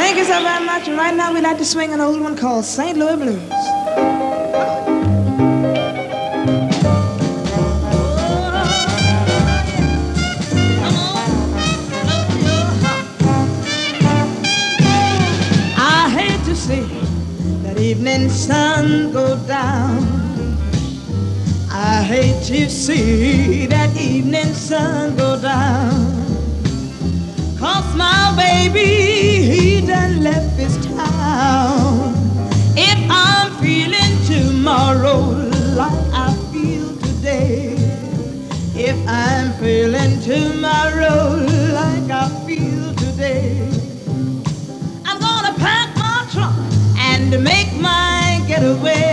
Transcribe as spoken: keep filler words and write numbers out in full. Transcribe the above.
you so very much. And right now we'd like to swing an old one called Saint Louis Blues. I hate to see that evening sun go down. I hate to see that evening sun go down. 'Cause my baby, he done left his town. If I'm feeling tomorrow like I feel today, if I'm feeling tomorrow like I feel today, I'm gonna pack my trunk and make my getaway.